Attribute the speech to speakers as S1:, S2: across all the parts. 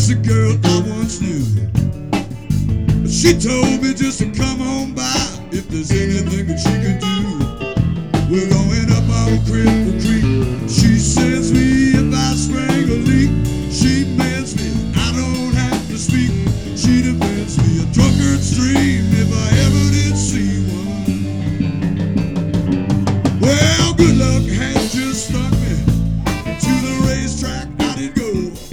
S1: She's a girl I once knew. She told me just to come on by if there's anything that she could do. We're going up on Cripple Creek. She sends me if I spring a leak. She mends me, I don't have to speak. She defends me, a drunkard's dream if I ever did see one. Well, good luck has just struck me. To the racetrack I did go.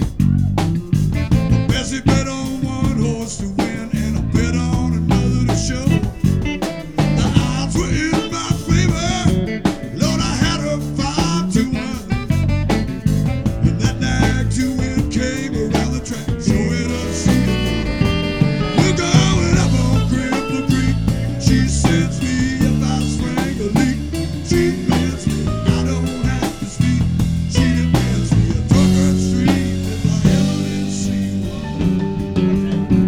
S1: Bessie bet on one horse to win and I bet on another to show. The odds were in my favor. Lord, I had her 5-1. And that nag to win came around the track, showing us she had won. We're going up on Cripple Creek. She sends me if I spring a leak. She mends me, I don't have to speak. She demands me, a drunkard's dream if I ever did see one.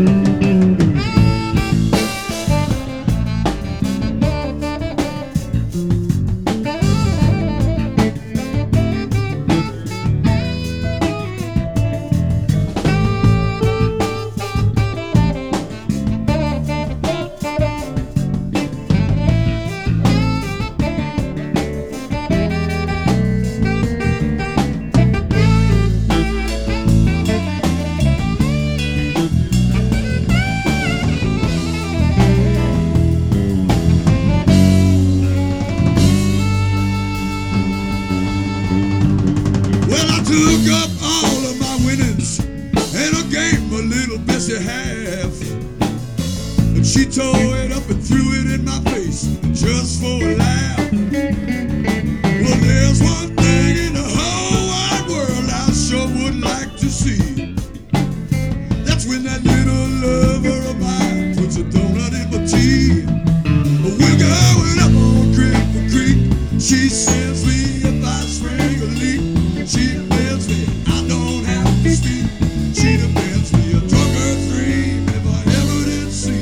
S1: Well, I took up all of my winnings and I gave my little Bessie half. And she tore it up and threw it in my face just for a laugh. Well, there's one thing in the whole wide world I sure would like to see. That's when that little lover of mine puts a donut in my tea. We're going up on Cripple Creek. She sends me if I spring a leak. She mends me, I don't have to speak. She demands me, a drunkard's dream if I ever did see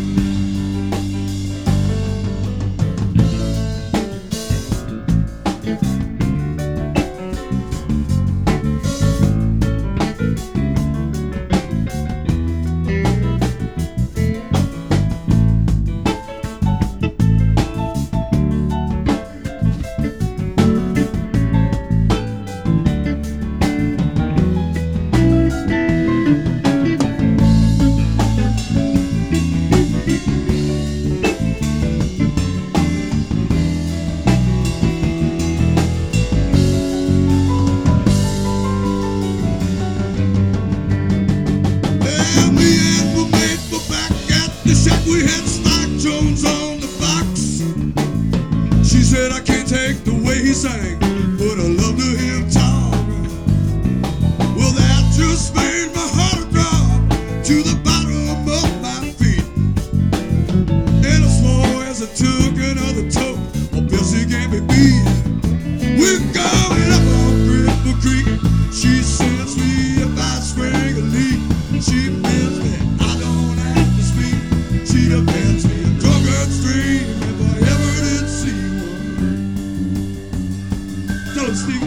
S1: we had Stock Jones on the box. She said I can't take the way he sang, but I love to hear him talk. Well, that just made my heart drop to the bottom of my feet. And as long as I took another toke, oh, Bessie gave me beat. We're going up on Cripple Creek. She sends me if I spring a leak. She mends me, I don't have to speak. She demands me, a drunkard's dream if I ever did see one. Tell him, Steve.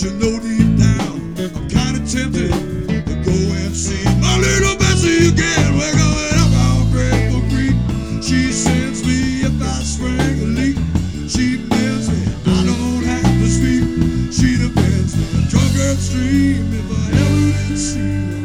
S1: you know deep down I'm kinda tempted to go and see my little Bessie again. We're going up on Grateful Creek. She sends me if I spring a leak. She mends me, I don't have to speak. She defends the drunkard stream if I ever did see her.